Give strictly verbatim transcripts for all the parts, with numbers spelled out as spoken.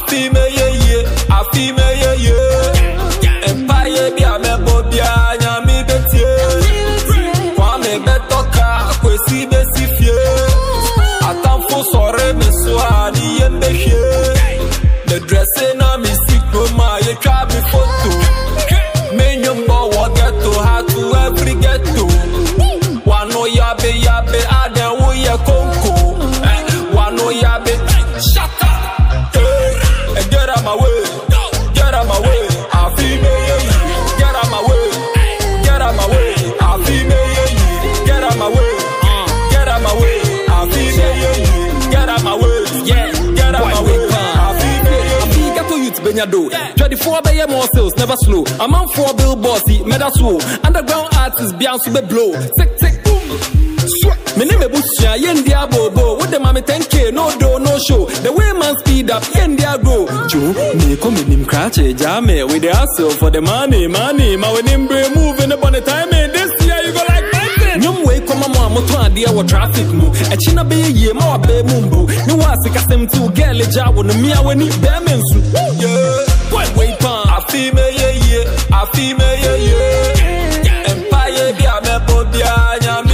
feel me, yeah, yeah. I feel me, yeah, yeah. Empire, be a member, be a nyami betie. Kwame betoka, kwesi besifie. Atamfo sore me swadi yembe she. The dressing on me sick no ma, you try me photo. Me nyumba wa ghetto, how to every ghetto. Wano yabe yabe, aden wo ye konko. Wano yabe, shut up. Get out my way, get out my way, I feel me, get out my way, get out my way, I feel me, get out my way, get out my way, I feel me, get out my way, yeah, get out my way, I feel me. I feel get to you to Benyado. twenty-four by more sales, never slow. I'm on four billboards, meda slow. Underground artists, Beyonce be blow. Tick tick boom. Me name Bushia, Yendia Bobo. What the mommy ten K, no do, no show. The way man speed up, Yendia go. Joe, me come in him cratch, jame with the hustle for the money, money. My when him brain move in the bonnet time, and this year you go like nothing. Nyum way come on, moto idea what traffic move. A china be ye, more be mumbo. No was a custom to get a job on the Mia when he bearmans. Yeah, what way pan? I feel me, yeah, yeah. I feel me, yeah, yeah. Empire, be a member, be a nyami.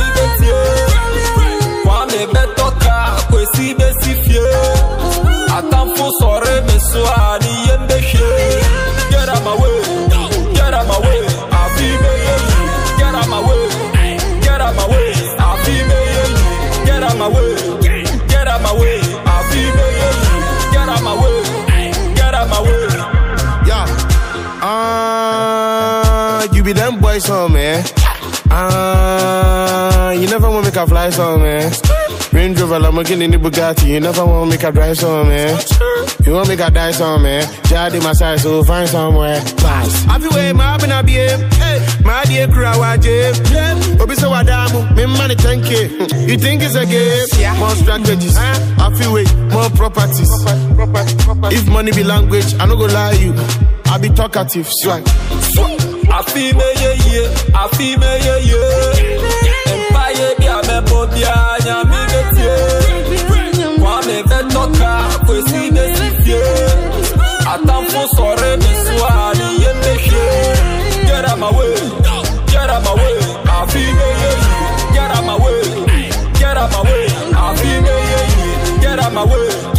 Kwesi besifie atamfo sore me so ani yembe hwe. Get out my way, get out my way, I feel me, get out my way, get out my way, I feel me, get out my way, get out my way, I feel me, get out my way, get out my way. Yeah, ah, uh, you be them boys on man. Ah, uh, you never want to make a fly song, man. Range Rover, Lamborghini, the Bugatti. You never want to make a drive song, man. You want to make a die song, man. Jadi my side, so find somewhere. Pass. I feel way, my been a B M. My dear crew, I jam. Obi so wadamu, me money ten K. You think it's a game? More strategies. I feel way, more properties. If money be language, I no go lie you. I be talkative, swag. I feel me, yeah, yeah. I feel me, yeah, yeah. Empire, be a member, be a nyami betie. Kwame betoka, kwesi besifie. Atamfo sore me swadi yembe she. Get out my way, get out my way, I feel me, yeah, yeah. Get out my way, get out my way, I feel me, yeah, yeah. Get out my way.